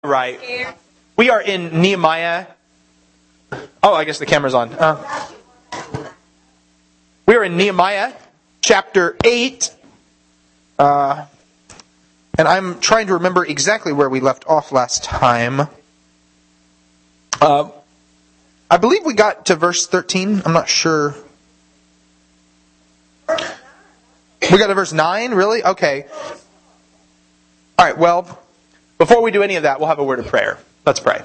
Right. We are in Nehemiah. Oh, I guess the camera's on. We are in Nehemiah chapter 8. And I'm trying to remember exactly where we left off last time. I believe we got to verse 13. I'm not sure. We got to verse 9? Really? Okay. All right, well, before we do any of that, we'll have a word of prayer. Let's pray.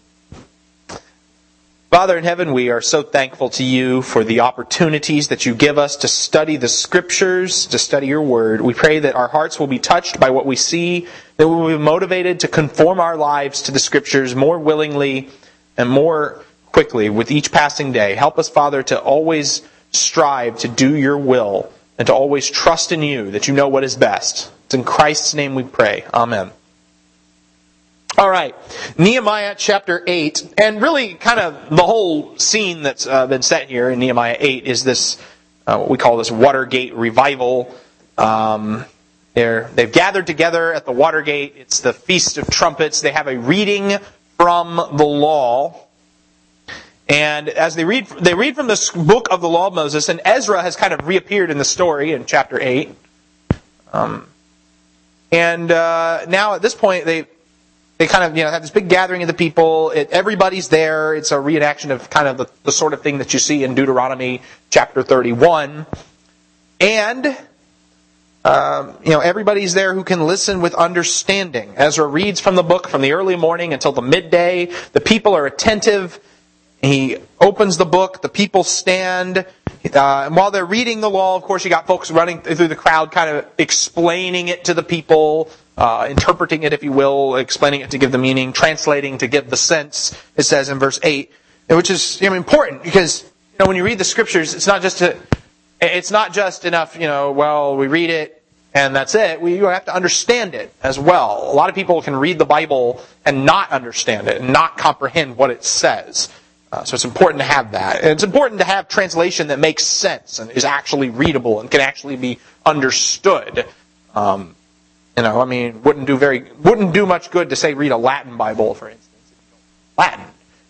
Father in heaven, we are so thankful to you for the opportunities that you give us to study the Scriptures, to study your Word. We pray that our hearts will be touched by what we see, that we will be motivated to conform our lives to the Scriptures more willingly and more quickly with each passing day. Help us, Father, to always strive to do your will and to always trust in you, that you know what is best. It's in Christ's name we pray. Amen. All right, Nehemiah chapter 8, and really kind of the whole scene that's been set here in Nehemiah 8 is this, what we call this Watergate revival. They've gathered together at the Watergate. It's the Feast of Trumpets. They have a reading from the law. And as they read from this book of the law of Moses, and Ezra has kind of reappeared in the story in chapter 8. Now at this point, they kind of have this big gathering of the people. Everybody's there. It's a reenaction of kind of the sort of thing that you see in Deuteronomy chapter 31. And everybody's there who can listen with understanding. Ezra reads from the book from the early morning until the midday. The people are attentive. He opens the book. The people stand. And while they're reading the law, of course, you got folks running through the crowd kind of explaining it to the people, interpreting it, if you will, explaining it to give the meaning, translating to give the sense, it says in verse 8, which is important because when you read the Scriptures, it's not just enough, we read it and that's it. You have to understand it as well. A lot of people can read the Bible and not understand it and not comprehend what it says. So it's important to have that. And it's important to have translation that makes sense and is actually readable and can actually be understood. Wouldn't do much good to say read a Latin Bible, for instance. Latin.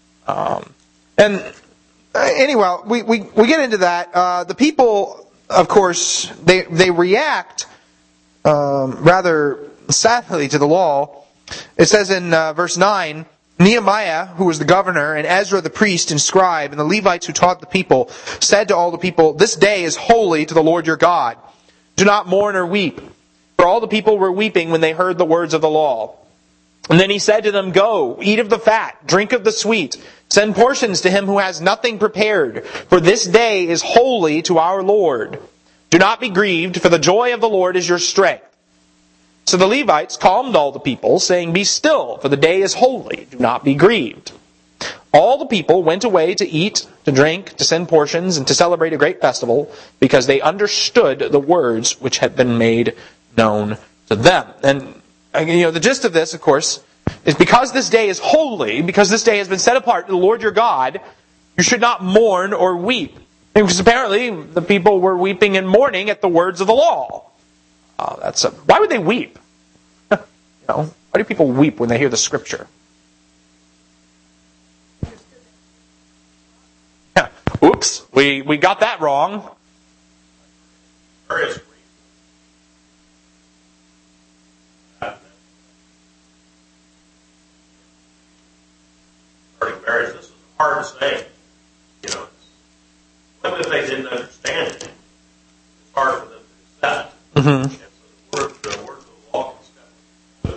Anyway, we get into that. The people, of course, they react rather sadly to the law. It says in verse 9, Nehemiah, who was the governor, and Ezra the priest and scribe, and the Levites who taught the people, said to all the people, "This day is holy to the Lord your God. Do not mourn or weep." For all the people were weeping when they heard the words of the law. And then he said to them, "Go, eat of the fat, drink of the sweet. Send portions to him who has nothing prepared. For this day is holy to our Lord. Do not be grieved, for the joy of the Lord is your strength." So the Levites calmed all the people, saying, "Be still, for the day is holy. Do not be grieved." All the people went away to eat, to drink, to send portions, and to celebrate a great festival, because they understood the words which had been made known to them. And the gist of this, of course, is because this day is holy, because this day has been set apart to the Lord your God, you should not mourn or weep. Because apparently the people were weeping and mourning at the words of the law. Why would they weep? Why do people weep when they hear the Scripture? Oops, we got that wrong. Marriage, this is hard to say. Even if they didn't understand it, it's hard for them to accept. Mm-hmm. The word of the law can step in.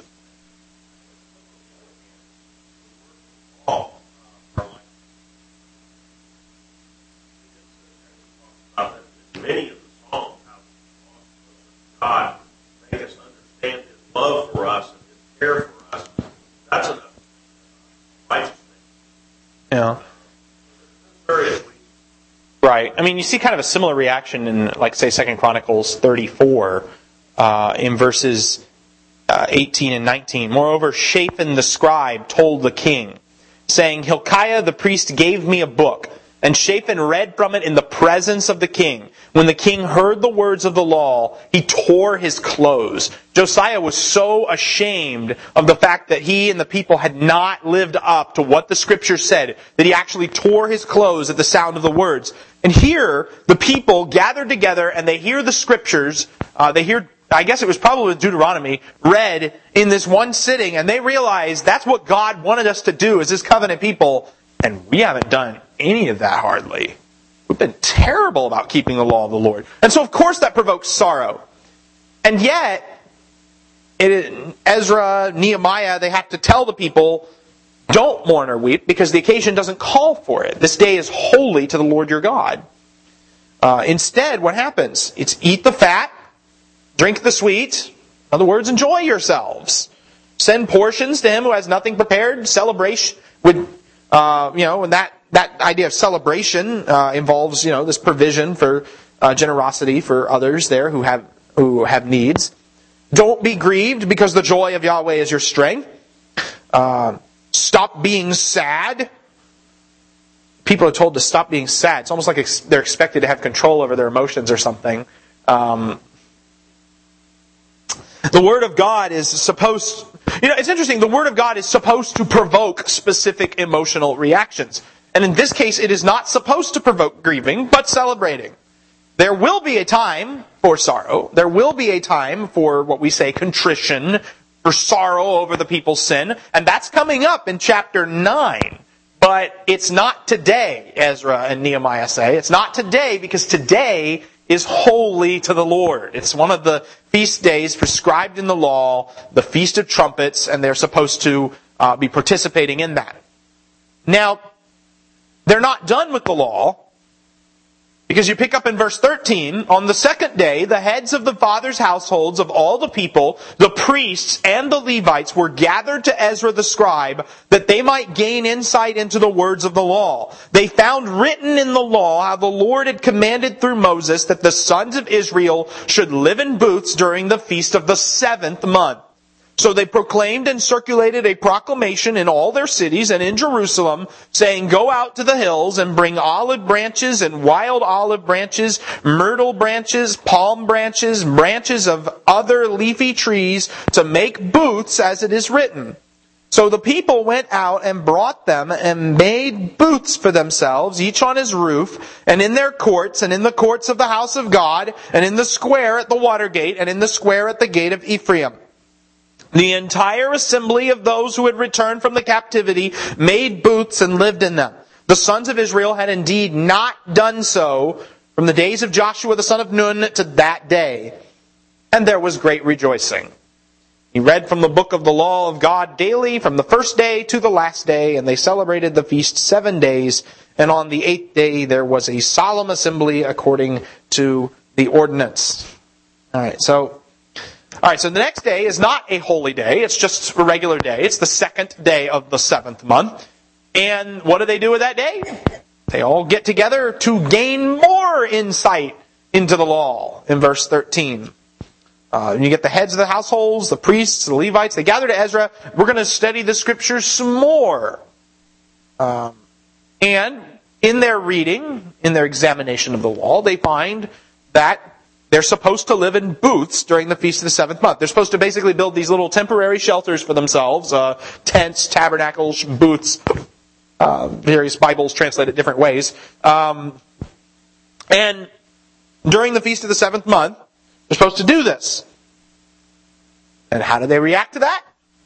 Many of the songs how God make us understand His love for us and His care for us. That's enough. Righteous thing. Yeah. Right. You see kind of a similar reaction in, say, 2 Chronicles 34, in verses 18 and 19. Moreover, Shaphan the scribe told the king, saying, "Hilkiah the priest gave me a book. And Shaphan read from it in the presence of the king. When the king heard the words of the law, he tore his clothes. Josiah was so ashamed of the fact that he and the people had not lived up to what the scripture said, that he actually tore his clothes at the sound of the words. And here, the people gathered together and they hear the scriptures, I guess it was probably Deuteronomy, read in this one sitting, and they realize that's what God wanted us to do as His covenant people, and we haven't done any of that hardly. We've been terrible about keeping the law of the Lord. And so of course that provokes sorrow. And yet, Ezra, Nehemiah, they have to tell the people, don't mourn or weep, because the occasion doesn't call for it. This day is holy to the Lord your God. Instead, what happens? It's eat the fat, drink the sweet. In other words, enjoy yourselves. Send portions to him who has nothing prepared. Celebration with, and that idea of celebration involves, this provision for generosity for others there who have needs. Don't be grieved, because the joy of Yahweh is your strength. Stop being sad. People are told to stop being sad. It's almost like they're expected to have control over their emotions or something. The Word of God is supposed... it's interesting. The Word of God is supposed to provoke specific emotional reactions. And in this case, it is not supposed to provoke grieving, but celebrating. There will be a time for sorrow. There will be a time for what we say contrition, for sorrow over the people's sin. And that's coming up in chapter 9. But it's not today, Ezra and Nehemiah say. It's not today, because today is holy to the Lord. It's one of the feast days prescribed in the law, the Feast of Trumpets, and they're supposed to be participating in that. Now, they're not done with the law, because you pick up in verse 13, on the second day, the heads of the fathers' households of all the people, the priests and the Levites, were gathered to Ezra the scribe, that they might gain insight into the words of the law. They found written in the law how the Lord had commanded through Moses that the sons of Israel should live in booths during the feast of the 7th month. So they proclaimed and circulated a proclamation in all their cities and in Jerusalem, saying, go out to the hills and bring olive branches and wild olive branches, myrtle branches, palm branches, branches of other leafy trees, to make booths as it is written. So the people went out and brought them and made booths for themselves, each on his roof, and in their courts, and in the courts of the house of God, and in the square at the water gate, and in the square at the gate of Ephraim. The entire assembly of those who had returned from the captivity made booths and lived in them. The sons of Israel had indeed not done so from the days of Joshua the son of Nun to that day. And there was great rejoicing. He read from the book of the law of God daily, from the first day to the last day, and they celebrated the feast 7 days. And on the 8th day there was a solemn assembly according to the ordinance. Alright, so the next day is not a holy day. It's just a regular day. It's the 2nd day of the 7th month. And what do they do with that day? They all get together to gain more insight into the law in verse 13. You get the heads of the households, the priests, the Levites. They gather to Ezra. We're going to study the scriptures some more. And in their reading, in their examination of the law, they find that they're supposed to live in booths during the Feast of the 7th month. They're supposed to basically build these little temporary shelters for themselves, tents, tabernacles, booths. Various Bibles translate it different ways. And during the Feast of the 7th month, they're supposed to do this. And how do they react to that?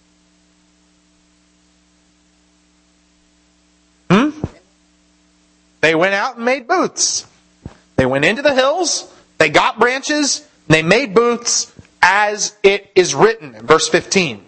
They went out and made booths. They went into the hills. They got branches, and they made booths as it is written in verse 15.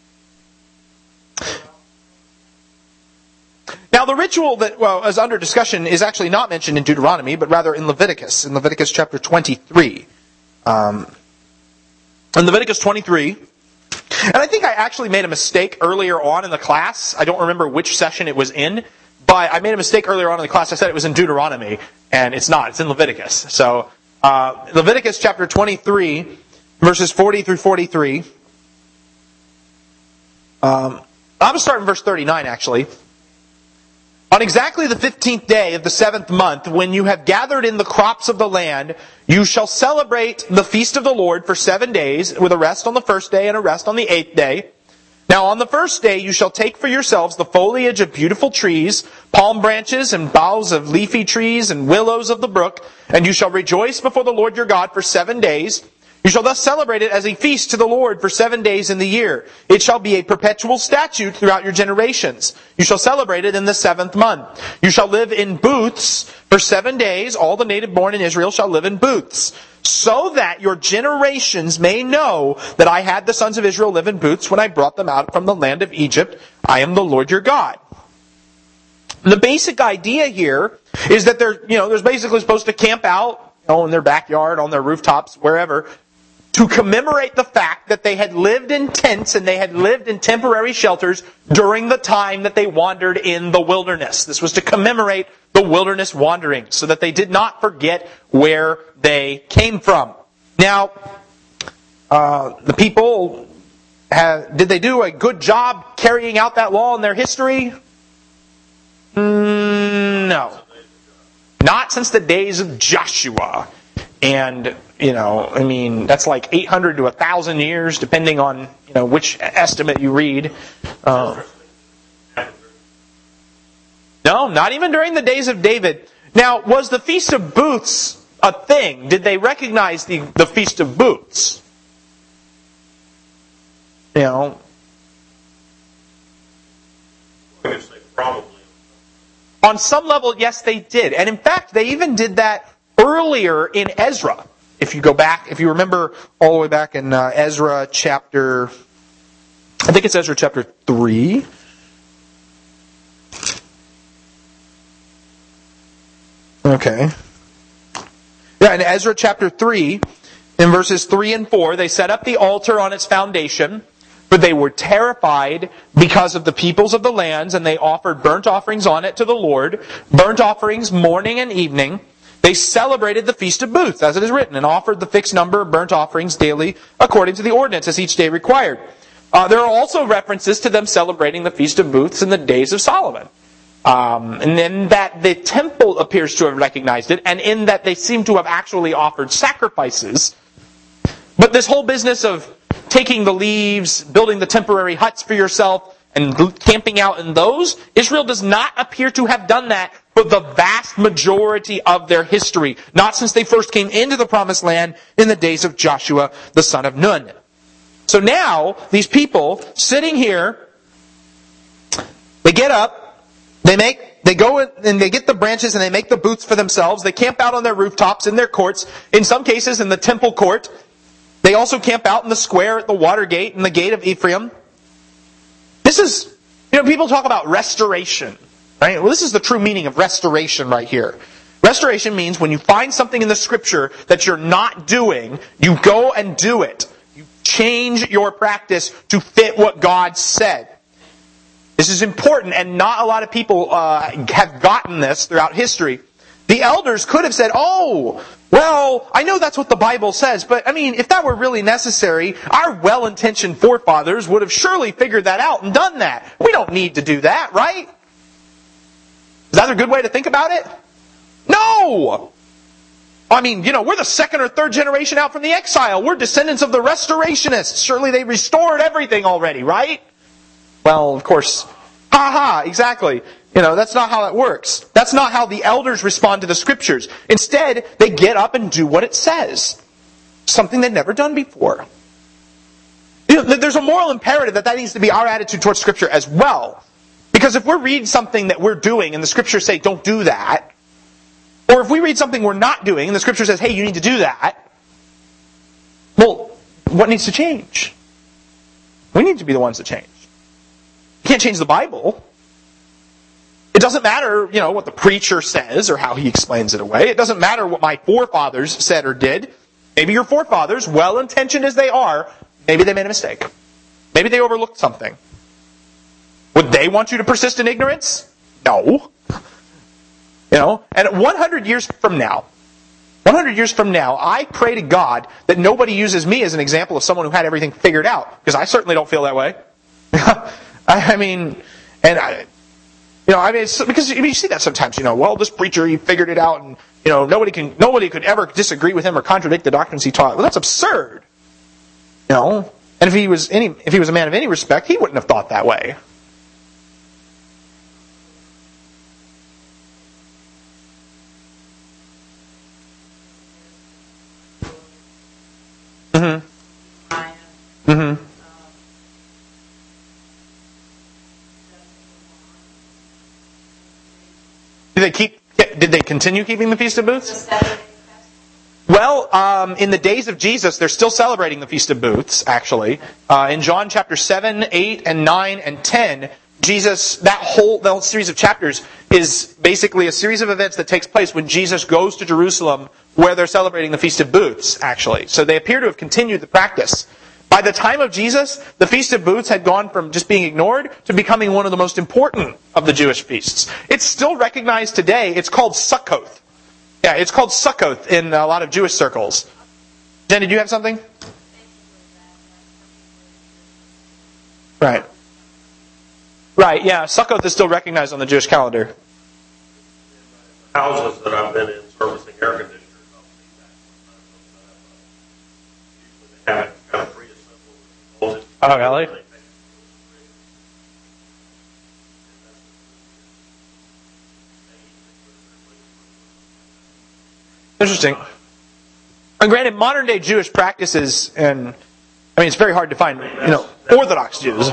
Now the ritual that, is under discussion is actually not mentioned in Deuteronomy, but rather in Leviticus chapter 23. In Leviticus 23, and I think I actually made a mistake earlier on in the class. I don't remember which session it was in, but I made a mistake earlier on in the class. I said it was in Deuteronomy, and it's not. It's in Leviticus. So, Leviticus chapter 23, verses 40 through 43. I'm going to start in verse 39, actually. On exactly the 15th day of the 7th month, when you have gathered in the crops of the land, you shall celebrate the feast of the Lord for 7 days, with a rest on the first day and a rest on the 8th day. Now on the first day you shall take for yourselves the foliage of beautiful trees, palm branches and boughs of leafy trees and willows of the brook, and you shall rejoice before the Lord your God for 7 days. You shall thus celebrate it as a feast to the Lord for 7 days in the year. It shall be a perpetual statute throughout your generations. You shall celebrate it in the 7th month. You shall live in booths for 7 days. All the native born in Israel shall live in booths, so that your generations may know that I had the sons of Israel live in booths when I brought them out from the land of Egypt. I am the Lord your God. The basic idea here is that they're basically supposed to camp out, in their backyard, on their rooftops, wherever, to commemorate the fact that they had lived in tents and they had lived in temporary shelters during the time that they wandered in the wilderness. This was to commemorate the wilderness wandering, so that they did not forget where they came from. Now, the people, did they do a good job carrying out that law in their history? No. Not since the days of Joshua. And, that's like 800 to 1,000 years, depending on, which estimate you read. No, not even during the days of David. Now, was the Feast of Booths a thing? Did they recognize the Feast of Booths? Probably. On some level, yes, they did. And in fact, they even did that earlier in Ezra. If you remember all the way back in Ezra chapter, I think it's Ezra chapter 3. Okay. Yeah, in Ezra chapter 3, in verses 3 and 4, they set up the altar on its foundation, but they were terrified because of the peoples of the lands, and they offered burnt offerings on it to the Lord, burnt offerings morning and evening. They celebrated the Feast of Booths, as it is written, and offered the fixed number of burnt offerings daily according to the ordinance, as each day required. There are also references to them celebrating the Feast of Booths in the days of Solomon. And then that the temple appears to have recognized it, and in that they seem to have actually offered sacrifices. But this whole business of taking the leaves, building the temporary huts for yourself, and camping out in those, Israel does not appear to have done that for the vast majority of their history. Not since they first came into the Promised Land in the days of Joshua, the son of Nun. So now, these people sitting here, they get up, they go and they get the branches and they make the booths for themselves. They camp out on their rooftops, in their courts, in some cases in the temple court. They also camp out in the square at the water gate and the gate of Ephraim. This is, people talk about restoration, right? Well, this is the true meaning of restoration right here. Restoration means when you find something in the Scripture that you're not doing, you go and do it. You change your practice to fit what God said. This is important, and not a lot of people have gotten this throughout history. The elders could have said, well, I know that's what the Bible says, but if that were really necessary, our well-intentioned forefathers would have surely figured that out and done that. We don't need to do that, right? Is that a good way to think about it? No! We're the second or third generation out from the exile. We're descendants of the restorationists. Surely they restored everything already, right? Well, of course, exactly. That's not how that works. That's not how the elders respond to the Scriptures. Instead, they get up and do what it says. Something they'd never done before. There's a moral imperative that needs to be our attitude towards Scripture as well. Because if we read something that we're doing and the Scriptures say, don't do that, or if we read something we're not doing and the Scripture says, hey, you need to do that, well, what needs to change? We need to be the ones that change. You can't change the Bible. It doesn't matter, what the preacher says or how he explains it away. It doesn't matter what my forefathers said or did. Maybe your forefathers, well-intentioned as they are, maybe they made a mistake. Maybe they overlooked something. Would they want you to persist in ignorance? No. And 100 years from now, I pray to God that nobody uses me as an example of someone who had everything figured out. Because I certainly don't feel that way. I mean, because you see that sometimes. Well, this preacher, he figured it out, and nobody could ever disagree with him or contradict the doctrines he taught. Well, that's absurd. And if he was a man of any respect, he wouldn't have thought that way. Mm-hmm. Mm-hmm. Did they continue keeping the Feast of Booths? Well, in the days of Jesus, they're still celebrating the Feast of Booths, actually. In John chapter 7, 8, and 9, and 10, Jesus, that whole series of chapters is basically a series of events that takes place when Jesus goes to Jerusalem where they're celebrating the Feast of Booths, actually. So they appear to have continued the practice. By the time of Jesus, the Feast of Booths had gone from just being ignored to becoming one of the most important of the Jewish feasts. It's still recognized today. It's called Sukkoth. Yeah, it's called Sukkoth in a lot of Jewish circles. Jen, did you have something? Right. Right, yeah. Sukkoth is still recognized on the Jewish calendar. Houses that I've been in servicing air conditioners, I'll see that. Usually they have it kind of preassembled. Oh, really? Interesting. And granted, modern day Jewish practices, and I mean, it's very hard to find, Orthodox Jews.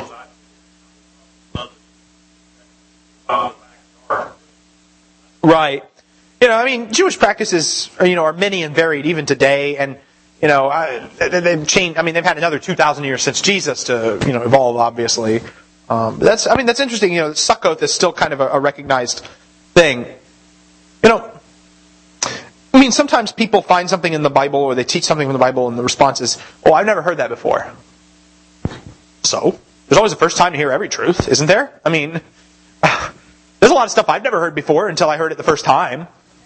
Right. Jewish practices, are many and varied even today, and they've changed. I mean, they've had another 2,000 years since Jesus to evolve, obviously. But that's interesting. Sukkoth is still kind of a recognized thing. Sometimes people find something in the Bible or they teach something from the Bible and the response is, "Oh, I've never heard that before." So, there's always a first time to hear every truth, isn't there? There's a lot of stuff I've never heard before until I heard it the first time.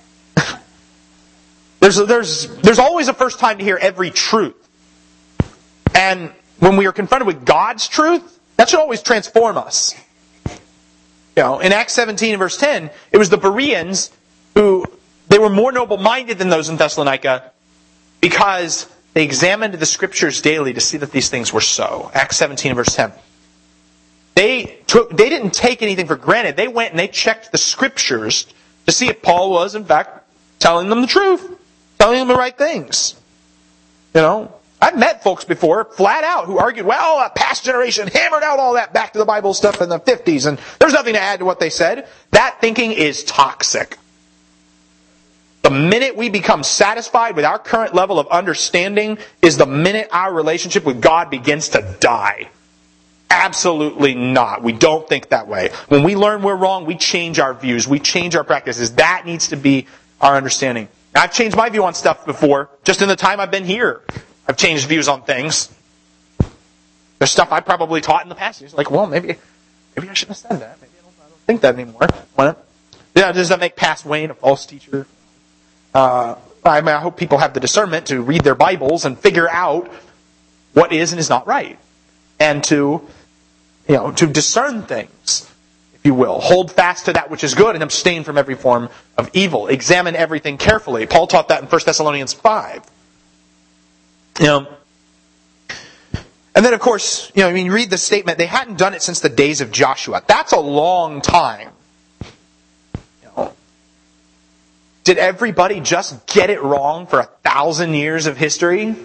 There's always a first time to hear every truth. And when we are confronted with God's truth, that should always transform us. In Acts 17 and verse 10, it was the Bereans who, they were more noble-minded than those in Thessalonica because they examined the Scriptures daily to see that these things were so. Acts 17 and verse 10. They didn't take anything for granted. They went and they checked the Scriptures to see if Paul was, in fact, telling them the truth. Telling them the right things. I've met folks before, flat out, who argued, well, a past generation hammered out all that back to the Bible stuff in the 50s, and there's nothing to add to what they said. That thinking is toxic. The minute we become satisfied with our current level of understanding is the minute our relationship with God begins to die. Absolutely not. We don't think that way. When we learn we're wrong, we change our views. We change our practices. That needs to be our understanding. I've changed my view on stuff before. Just in the time I've been here, I've changed views on things. There's stuff I probably taught in the past. It's like, well, maybe I shouldn't have said that. Maybe I don't think that anymore. Does that make past Wayne a false teacher? I hope people have the discernment to read their Bibles and figure out what is and is not right. And to discern things, if you will. Hold fast to that which is good and abstain from every form of evil. Examine everything carefully. Paul taught that in 1 Thessalonians 5. And then, of course, you read the statement, they hadn't done it since the days of Joshua. That's a long time. Did everybody just get it wrong for 1,000 years of history?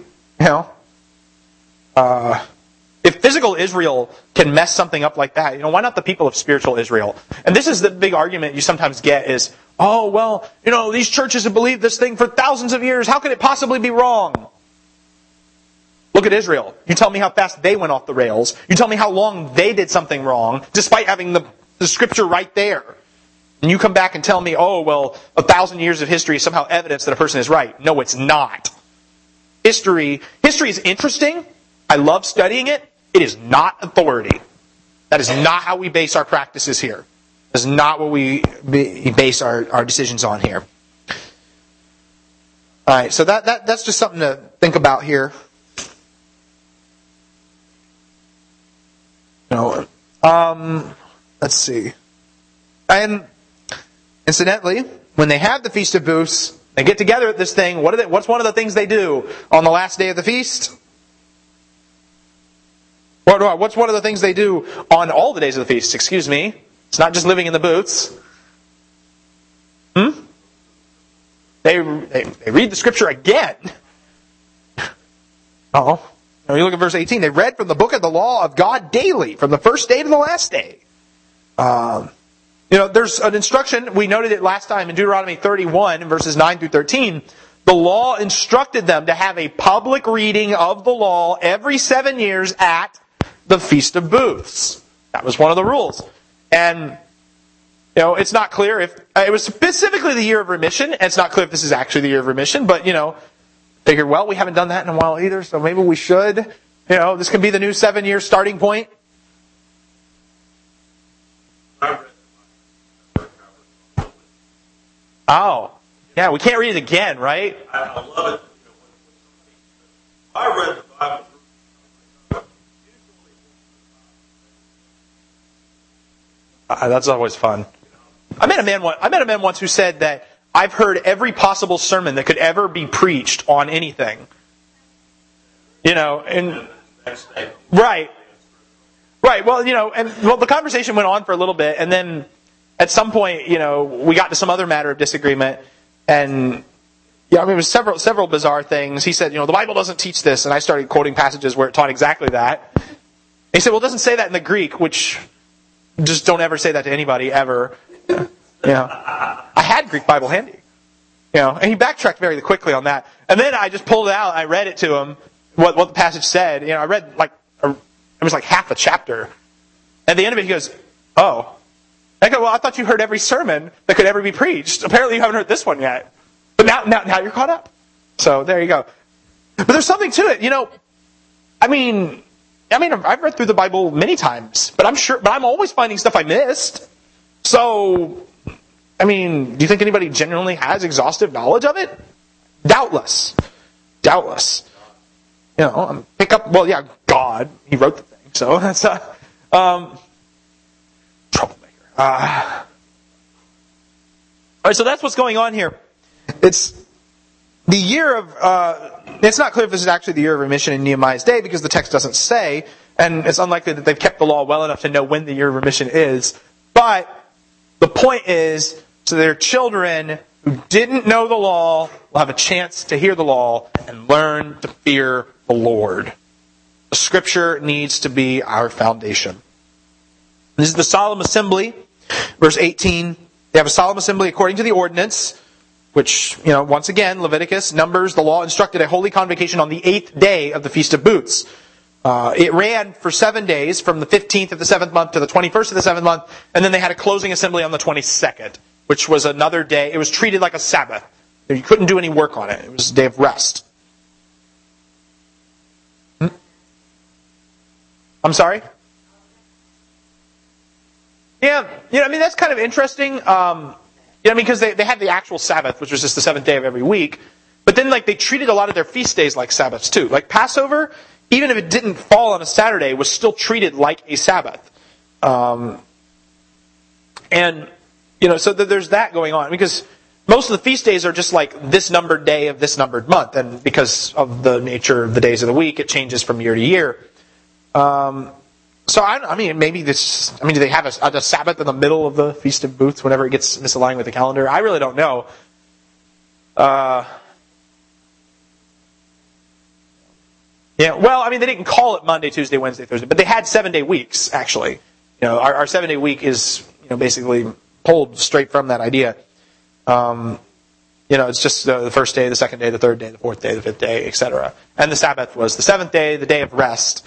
If physical Israel can mess something up like that, why not the people of spiritual Israel? And this is the big argument you sometimes get is, oh, well, these churches have believed this thing for thousands of years. How could it possibly be wrong? Look at Israel. You tell me how fast they went off the rails. You tell me how long they did something wrong, despite having the Scripture right there. And you come back and tell me, oh, well, 1,000 years of history is somehow evidence that a person is right. No, it's not. History is interesting. I love studying it. It is not authority. That is not how we base our practices here. That is not what we base our decisions on here. All right, so that's just something to think about here. Let's see. And incidentally, when they have the Feast of Booths, they get together at this thing. What's one of the things they do on the last day of the feast? What's one of the things they do on all the days of the feast? Excuse me. It's not just living in the booths. They read the Scripture again. Oh. Now you look at verse 18. They read from the book of the law of God daily, from the first day to the last day. There's an instruction, we noted it last time in Deuteronomy 31, verses 9 through 13. The law instructed them to have a public reading of the law every 7 years at the Feast of Booths. That was one of the rules. And, it's not clear if, it was specifically the year of remission, and it's not clear if this is actually the year of remission, but, figured, well, we haven't done that in a while either, so maybe we should. This can be the new 7-year starting point. Oh, yeah, we can't read it again, right? I love it. I read the Bible. That's always fun. I met a man once who said that I've heard every possible sermon that could ever be preached on anything. And right. Well, the conversation went on for a little bit, and then at some point, we got to some other matter of disagreement, and it was several bizarre things. He said, the Bible doesn't teach this, and I started quoting passages where it taught exactly that. He said, well, it doesn't say that in the Greek, which just don't ever say that to anybody ever. I had Greek Bible handy, and he backtracked very quickly on that. And then I just pulled it out, I read it to him, what the passage said. I read it was like half a chapter. At the end of it, he goes, "Oh." I go, "Well, I thought you heard every sermon that could ever be preached. Apparently, you haven't heard this one yet. But now you're caught up." So there you go. But there's something to it, I've read through the Bible many times, but I'm always finding stuff I missed. So, do you think anybody genuinely has exhaustive knowledge of it? Doubtless. God, He wrote the thing, so that's troublemaker. All right, so that's what's going on here. It's the year of. It's not clear if this is actually the year of remission in Nehemiah's day because the text doesn't say, and it's unlikely that they've kept the law well enough to know when the year of remission is. But the point is, so their children who didn't know the law will have a chance to hear the law and learn to fear the Lord. The Scripture needs to be our foundation. This is the solemn assembly, verse 18. They have a solemn assembly according to the ordinance, which, once again, Leviticus, Numbers, the law instructed a holy convocation on the 8th day of the Feast of Booths. It ran for 7 days, from the 15th of the 7th month to the 21st of the 7th month, and then they had a closing assembly on the 22nd, which was another day. It was treated like a Sabbath. You couldn't do any work on it. It was a day of rest. I'm sorry? Yeah, that's kind of interesting. Because they had the actual Sabbath, which was just the 7th day of every week. But then, they treated a lot of their feast days like Sabbaths, too. Like Passover, even if it didn't fall on a Saturday, was still treated like a Sabbath. So there's that going on. Because most of the feast days are just like this numbered day of this numbered month. And because of the nature of the days of the week, it changes from year to year. Maybe this. Do they have a Sabbath in the middle of the Feast of Booths whenever it gets misaligned with the calendar? I really don't know. They didn't call it Monday, Tuesday, Wednesday, Thursday, but they had 7-day weeks. Actually, our 7-day week is basically pulled straight from that idea. It's just the first day, the second day, the third day, the fourth day, the fifth day, etc. And the Sabbath was the 7th day, the day of rest.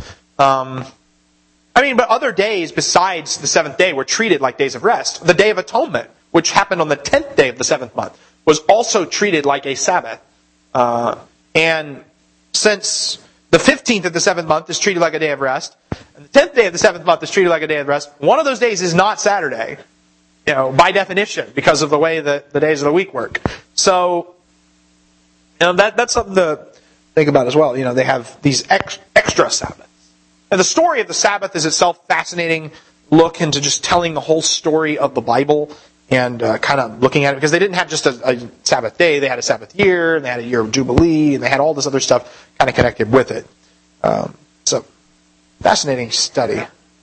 But other days besides the 7th day were treated like days of rest. The Day of Atonement, which happened on the 10th day of the 7th month, was also treated like a Sabbath. And since the 15th of the 7th month is treated like a day of rest, and the 10th day of the 7th month is treated like a day of rest, one of those days is not Saturday, by definition, because of the way that the days of the week work. So, that's something to think about as well. They have these extra Sabbaths. And the story of the Sabbath is itself fascinating. look into just telling the whole story of the Bible and kind of looking at it, because they didn't have just a Sabbath day, they had a Sabbath year, and they had a year of Jubilee, and they had all this other stuff kind of connected with it. So, fascinating study.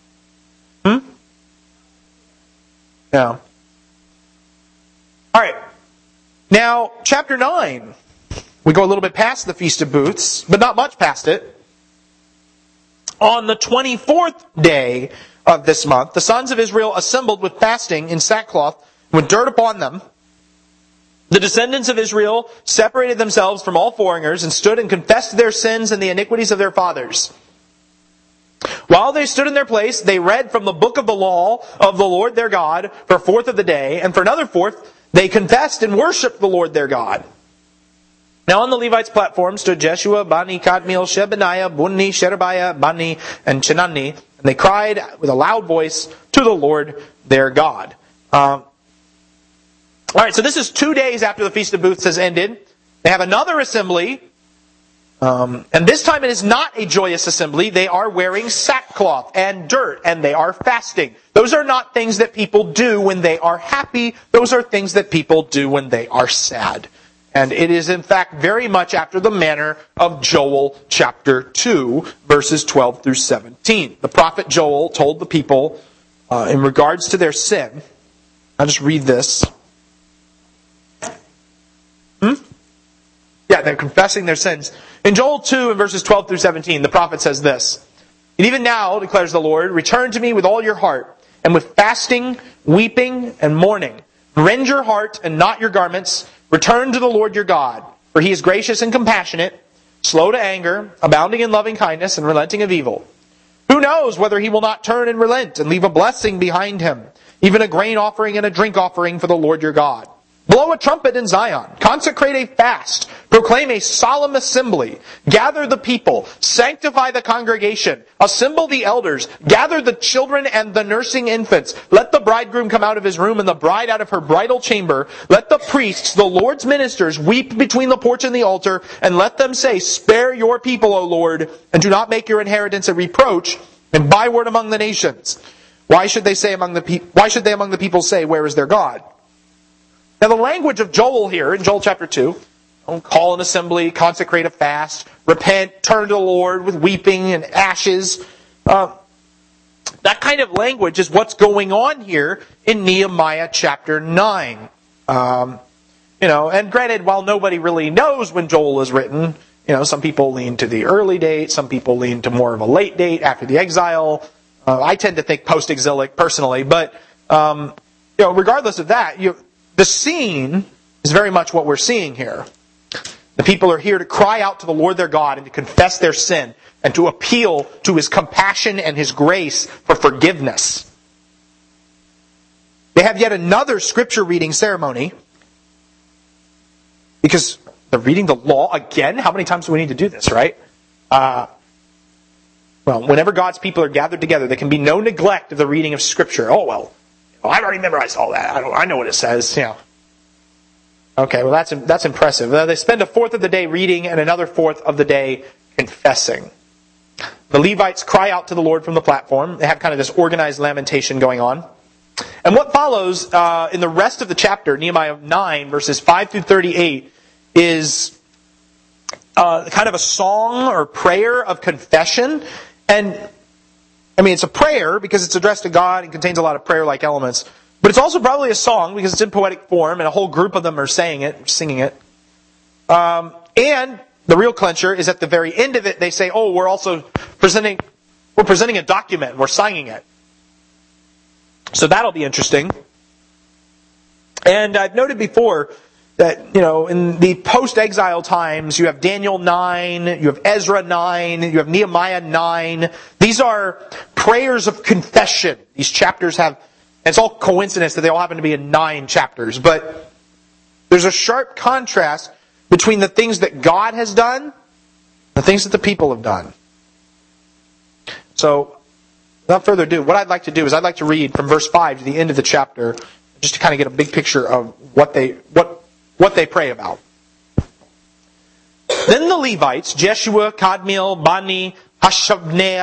Yeah. Alright. Now, chapter 9. We go a little bit past the Feast of Booths, but not much past it. On the 24th day of this month, the sons of Israel assembled with fasting in sackcloth, with dirt upon them. The descendants of Israel separated themselves from all foreigners and stood and confessed their sins and the iniquities of their fathers. While they stood in their place, they read from the book of the law of the Lord their God for a fourth of the day, and for another fourth, they confessed and worshipped the Lord their God. Now on the Levites' platform stood Jeshua, Bani, Kadmiel, Shebaniah, Bunni, Sherebiah, Bani, and Chenani, and they cried with a loud voice to the Lord their God. Alright, so this is 2 days after the Feast of Booths has ended. They have another assembly, and this time it is not a joyous assembly. They are wearing sackcloth and dirt, and they are fasting. Those are not things that people do when they are happy. Those are things that people do when they are sad. And it is in fact very much after the manner of Joel chapter 2, verses 12 through 17. The prophet Joel told the people in regards to their sin. I'll just read this. Yeah, they're confessing their sins. In Joel 2, in verses 12 through 17, the prophet says this. And even now, declares the Lord, return to me with all your heart, and with fasting, weeping, and mourning. Rend your heart and not your garments. Return to the Lord your God, for He is gracious and compassionate, slow to anger, abounding in loving kindness, and relenting of evil. Who knows whether He will not turn and relent and leave a blessing behind Him, even a grain offering and a drink offering for the Lord your God. Blow a trumpet in Zion. Consecrate a fast. Proclaim a solemn assembly. Gather the people. Sanctify the congregation. Assemble the elders. Gather the children and the nursing infants. Let the bridegroom come out of his room and the bride out of her bridal chamber. Let the priests, the Lord's ministers, weep between the porch and the altar, and let them say, spare your people, O Lord, and do not make your inheritance a reproach and byword among the nations. Why should they among the people say, where is their God? Now the language of Joel here, in Joel chapter 2, call an assembly, consecrate a fast, repent, turn to the Lord with weeping and ashes. That kind of language is what's going on here in Nehemiah chapter 9. And granted, while nobody really knows when Joel is written, some people lean to the early date, some people lean to more of a late date after the exile. I tend to think post-exilic personally, but regardless of that, the scene is very much what we're seeing here. The people are here to cry out to the Lord their God and to confess their sin and to appeal to His compassion and His grace for forgiveness. They have yet another scripture reading ceremony because they're reading the law again. How many times do we need to do this, right? Whenever God's people are gathered together, there can be no neglect of the reading of scripture. I've already memorized all that. I know what it says. Okay, well that's impressive. They spend a fourth of the day reading and another fourth of the day confessing. The Levites cry out to the Lord from the platform. They have kind of this organized lamentation going on. And what follows in the rest of the chapter, Nehemiah 9, verses 5 through 38, is kind of a song or prayer of confession. And it's a prayer because it's addressed to God and contains a lot of prayer-like elements. But it's also probably a song because it's in poetic form and a whole group of them are singing it. And the real clincher is at the very end of it, they say, we're also presenting a document. We're signing it. So that'll be interesting. And I've noted before that, in the post-exile times, you have Daniel 9, you have Ezra 9, you have Nehemiah 9. These are prayers of confession. These chapters have, it's all coincidence that they all happen to be in 9 chapters, but there's a sharp contrast between the things that God has done and the things that the people have done. So, without further ado, what I'd like to do is I'd like to read from verse 5 to the end of the chapter, just to kind of get a big picture of what they pray about. Then the Levites, Jeshua, Kadmiel, Bani, Hashabneiah,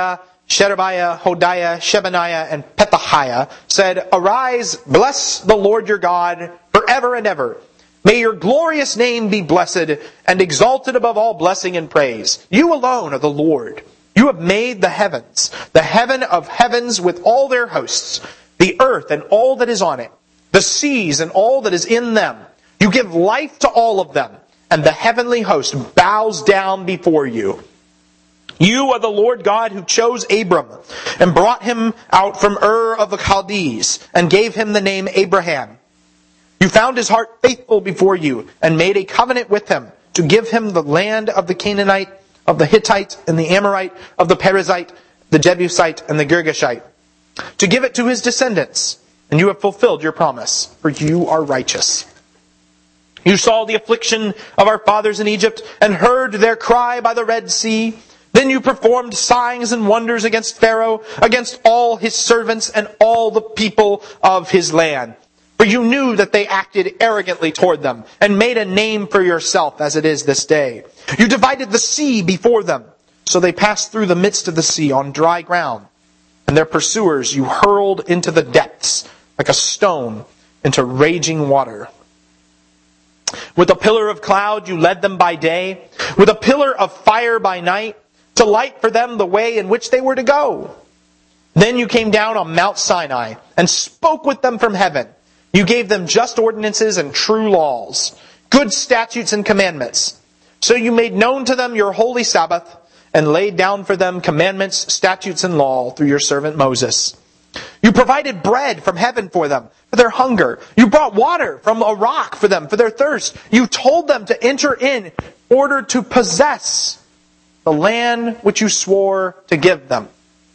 Sherebiah, Hodiah, Shebaniah, and Pethahiah, said, "Arise, bless the Lord your God forever and ever. May your glorious name be blessed and exalted above all blessing and praise. You alone are the Lord. You have made the heavens, the heaven of heavens with all their hosts, the earth and all that is on it, the seas and all that is in them. You give life to all of them, and the heavenly host bows down before you. You are the Lord God who chose Abram and brought him out from Ur of the Chaldees and gave him the name Abraham. You found his heart faithful before you and made a covenant with him to give him the land of the Canaanite, of the Hittite and the Amorite, of the Perizzite, the Jebusite and the Girgashite, to give it to his descendants. And you have fulfilled your promise, for you are righteous. You saw the affliction of our fathers in Egypt and heard their cry by the Red Sea. Then you performed signs and wonders against Pharaoh, against all his servants and all the people of his land. For you knew that they acted arrogantly toward them, and made a name for yourself as it is this day. You divided the sea before them, so they passed through the midst of the sea on dry ground. And their pursuers you hurled into the depths, like a stone into raging water. With a pillar of cloud you led them by day, with a pillar of fire by night, to light for them the way in which they were to go. Then you came down on Mount Sinai, and spoke with them from heaven. You gave them just ordinances and true laws, good statutes and commandments. So you made known to them your holy Sabbath, and laid down for them commandments, statutes, and law through your servant Moses. You provided bread from heaven for them, for their hunger. You brought water from a rock for them, for their thirst. You told them to enter in order to possess the land which you swore to give them.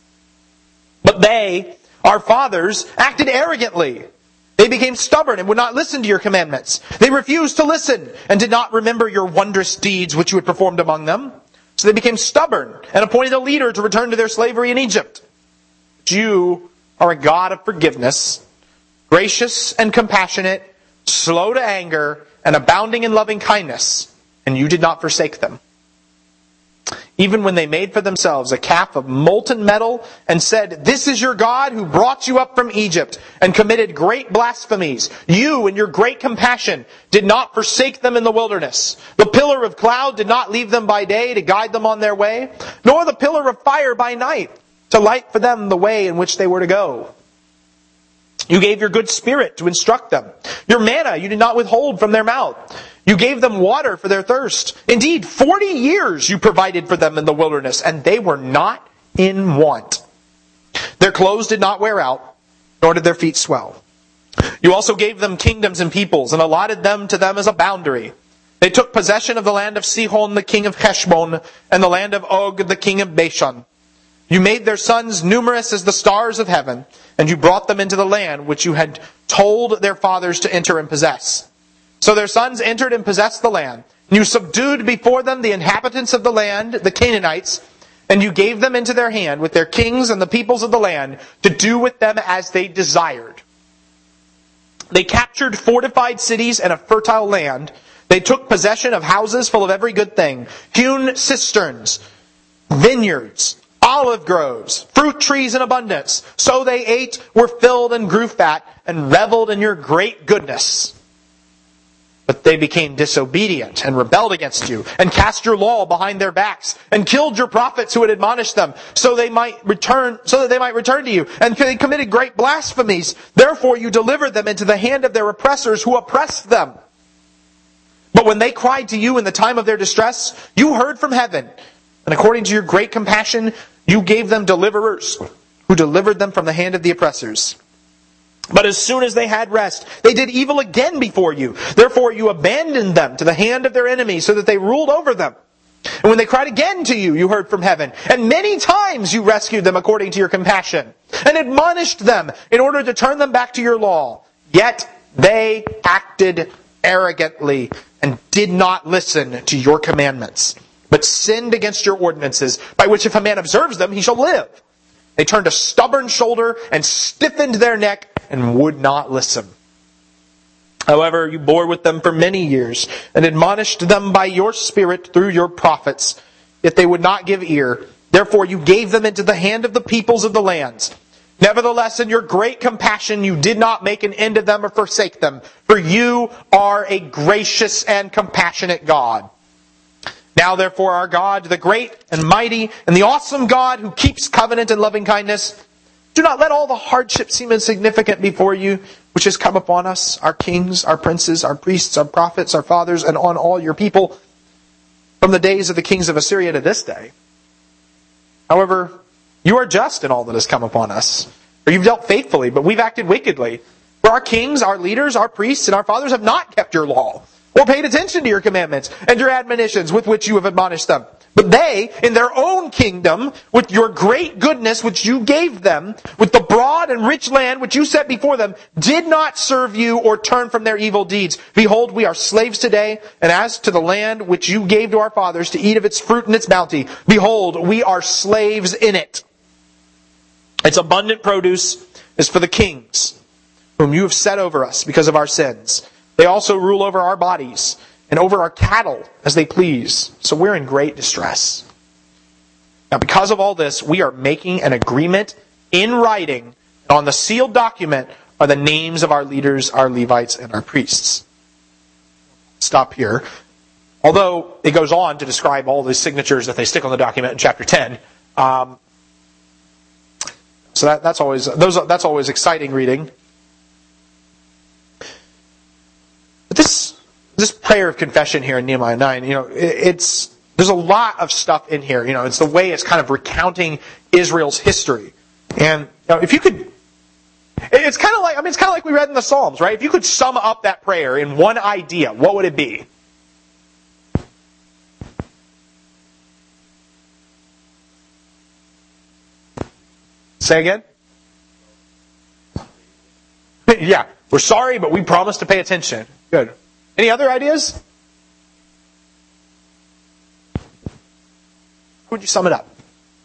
But they, our fathers, acted arrogantly. They became stubborn and would not listen to your commandments. They refused to listen and did not remember your wondrous deeds which you had performed among them. So they became stubborn and appointed a leader to return to their slavery in Egypt. But you are a God of forgiveness, gracious and compassionate, slow to anger, and abounding in loving kindness, and you did not forsake them. Even when they made for themselves a calf of molten metal and said, "This is your God who brought you up from Egypt," and committed great blasphemies, you in your great compassion did not forsake them in the wilderness. The pillar of cloud did not leave them by day to guide them on their way, nor the pillar of fire by night to light for them the way in which they were to go. You gave your good spirit to instruct them. Your manna you did not withhold from their mouth. You gave them water for their thirst. Indeed, 40 years you provided for them in the wilderness, and they were not in want. Their clothes did not wear out, nor did their feet swell. You also gave them kingdoms and peoples, and allotted them to them as a boundary. They took possession of the land of Sihon the king of Heshbon, and the land of Og the king of Bashan. You made their sons numerous as the stars of heaven, and you brought them into the land which you had told their fathers to enter and possess. So their sons entered and possessed the land. You subdued before them the inhabitants of the land, the Canaanites, and you gave them into their hand with their kings and the peoples of the land to do with them as they desired. They captured fortified cities and a fertile land. They took possession of houses full of every good thing, hewn cisterns, vineyards, olive groves, fruit trees in abundance. So they ate, were filled, and grew fat, and reveled in your great goodness. But they became disobedient and rebelled against you, and cast your law behind their backs, and killed your prophets who had admonished them, so that they might return to you. And they committed great blasphemies. Therefore you delivered them into the hand of their oppressors who oppressed them. But when they cried to you in the time of their distress, you heard from heaven, and according to your great compassion, you gave them deliverers, who delivered them from the hand of the oppressors. But as soon as they had rest, they did evil again before you. Therefore you abandoned them to the hand of their enemies, so that they ruled over them. And when they cried again to you, you heard from heaven. And many times you rescued them according to your compassion, and admonished them in order to turn them back to your law. Yet they acted arrogantly, and did not listen to your commandments, but sinned against your ordinances, by which if a man observes them, he shall live. They turned a stubborn shoulder, and stiffened their neck, and would not listen. However, you bore with them for many years, and admonished them by your Spirit through your prophets. Yet they would not give ear, Therefore you gave them into the hand of the peoples of the lands. Nevertheless, in your great compassion, you did not make an end of them or forsake them, for you are a gracious and compassionate God. Now, therefore, our God, the great and mighty and the awesome God who keeps covenant and loving kindness, do not let all the hardship seem insignificant before you, which has come upon us, our kings, our princes, our priests, our prophets, our fathers, and on all your people, from the days of the kings of Assyria to this day. However, you are just in all that has come upon us. For you've dealt faithfully, but we've acted wickedly. For our kings, our leaders, our priests, and our fathers have not kept your law, or paid attention to your commandments and your admonitions with which you have admonished them. But they, in their own kingdom, with your great goodness which you gave them, with the broad and rich land which you set before them, did not serve you or turn from their evil deeds. Behold, we are slaves today, and as to the land which you gave to our fathers to eat of its fruit and its bounty, behold, we are slaves in it. Its abundant produce is for the kings, whom you have set over us because of our sins. They also rule over our bodies and over our cattle as they please. So we're in great distress. Now, because of all this, we are making an agreement in writing. On the sealed document are the names of our leaders, our Levites, and our priests. Stop here. Although it goes on to describe all the signatures that they stick on the document in chapter 10. So that's always exciting reading. But this prayer of confession here in Nehemiah 9, there's a lot of stuff in here. It's the way it's kind of recounting Israel's history. And if you could, it's kind of like we read in the Psalms, right? If you could sum up that prayer in one idea, what would it be? Say again? Yeah, we're sorry, but we promise to pay attention. Good. Any other ideas? How would you sum it up?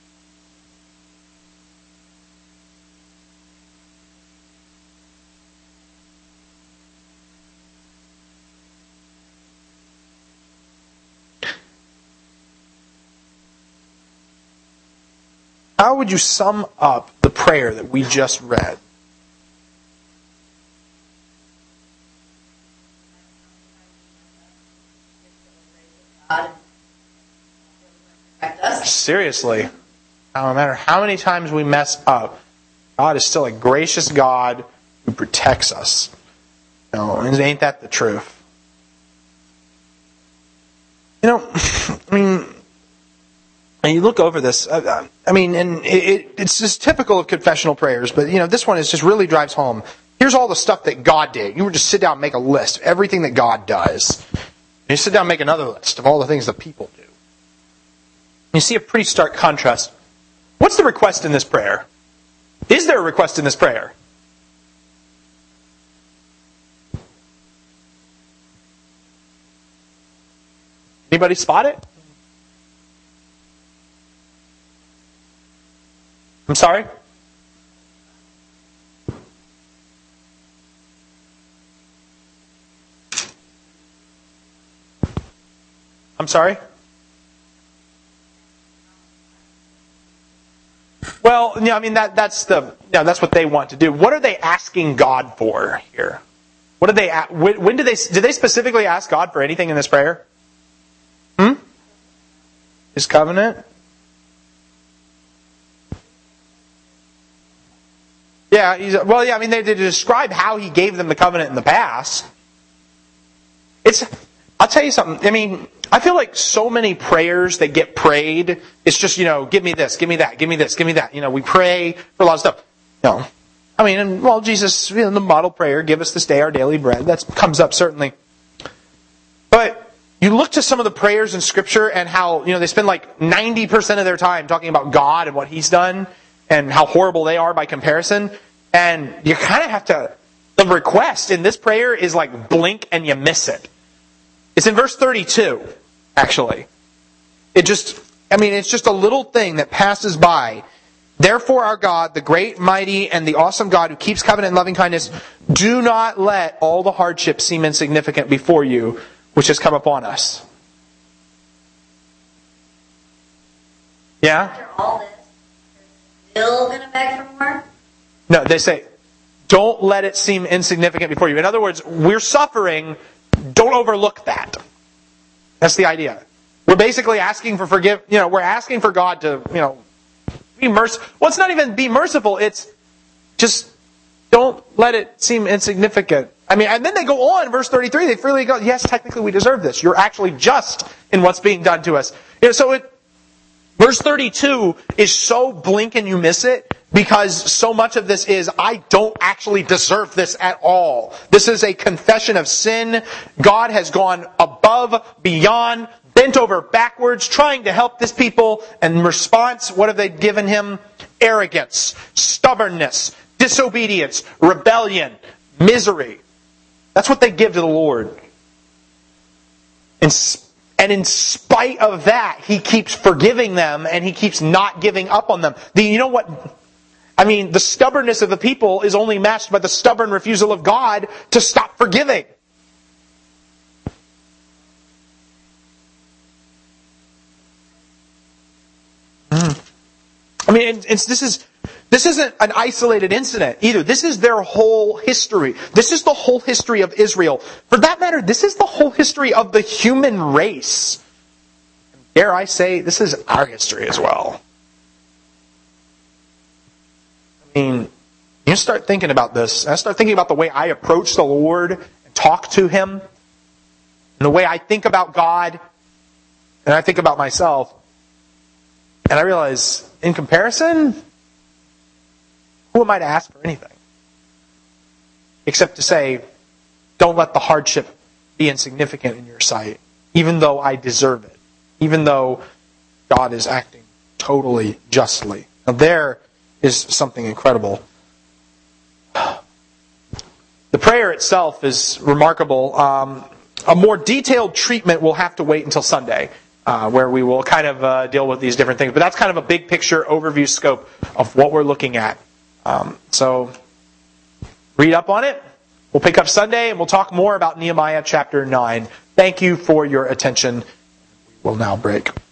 How would you sum up the prayer that we just read? Seriously, no matter how many times we mess up, God is still a gracious God who protects us. Ain't that the truth? And you look over this, it's just typical of confessional prayers, but this one just really drives home. Here's all the stuff that God did. You would just sit down and make a list of everything that God does. And you sit down and make another list of all the things that people do. You see a pretty stark contrast. What's the request in this prayer? Is there a request in this prayer? Anybody spot it? I'm sorry? I'm sorry? Well, that's what they want to do. What are they asking God for here? What do they? When do they specifically ask God for anything in this prayer? His covenant. Yeah. They describe how He gave them the covenant in the past. I'll tell you something. I feel like so many prayers that get prayed, it's just, give me this, give me that, give me this, give me that. We pray for a lot of stuff. Jesus, the model prayer, give us this day our daily bread, that comes up certainly. But you look to some of the prayers in Scripture and how, they spend like 90% of their time talking about God and what He's done and how horrible they are by comparison. And you kind of have to, the request in this prayer is like blink and you miss it. It's in verse 32, actually. It's just a little thing that passes by. Therefore our God, the great, mighty, and the awesome God who keeps covenant and loving kindness, do not let all the hardships seem insignificant before you, which has come upon us. Yeah? After all this, they're still going to beg for more? No, they say, don't let it seem insignificant before you. In other words, we're suffering, don't overlook that. That's the idea. We're basically asking for we're asking for God to, be merciful. Well, it's not even be merciful, it's just don't let it seem insignificant. And then they go on, verse 33, they freely go, yes, technically we deserve this. You're actually just in what's being done to us. Verse 32 is so blink and you miss it, because so much of this is, I don't actually deserve this at all. This is a confession of sin. God has gone above, beyond, bent over backwards, trying to help this people. And in response, what have they given him? Arrogance, stubbornness, disobedience, rebellion, misery. That's what they give to the Lord. And in spite of that, He keeps forgiving them and He keeps not giving up on them. The stubbornness of the people is only matched by the stubborn refusal of God to stop forgiving. This isn't an isolated incident either. This is their whole history. This is the whole history of Israel. For that matter, this is the whole history of the human race. Dare I say, this is our history as well. You start thinking about this. I start thinking about the way I approach the Lord and talk to Him, and the way I think about God, and I think about myself. And I realize, in comparison, who am I to ask for anything? Except to say, don't let the hardship be insignificant in your sight, even though I deserve it, even though God is acting totally justly. Now there is something incredible. The prayer itself is remarkable. A more detailed treatment will have to wait until Sunday, where we will kind of deal with these different things. But that's kind of a big picture overview scope of what we're looking at. So read up on it. We'll pick up Sunday and we'll talk more about Nehemiah chapter 9. Thank you for your attention. We will now break.